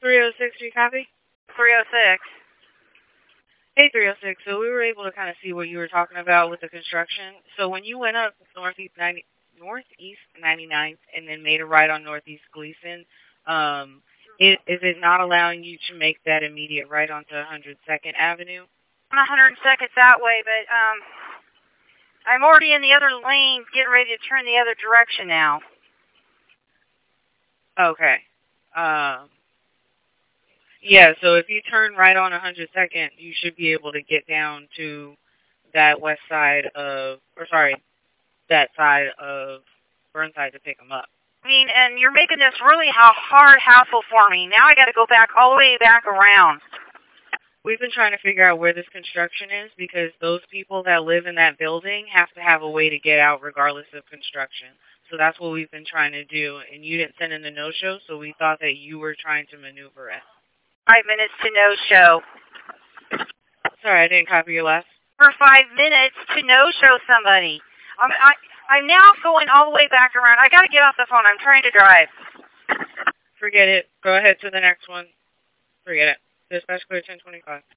306, do you copy? 306. Hey, 306. So we were able to kind of see what you were talking about with the construction. So when you went up Northeast 99th and then made a right on Northeast Gleason, is it not allowing you to make that immediate right onto 102nd Avenue? I'm 102nd that way, but I'm already in the other lane, getting ready to turn the other direction now. Okay. Yeah, so if you turn right on 102nd, you should be able to get down to that west side of, that side of Burnside to pick them up. I mean, and you're making this really hard hassle for me. Now I got to go back all the way back around. We've been trying to figure out where this construction is because those people that live in that building have to have a way to get out regardless of construction. So that's what we've been trying to do. And you didn't send in the no-show, so we thought that you were trying to maneuver it. 5 minutes to no-show. Sorry, I didn't copy your last. For 5 minutes to no-show somebody. I'm now going all the way back around. I got to get off the phone. I'm trying to drive. Forget it. Go ahead to the next one. Forget it. Dispatch clear 1025.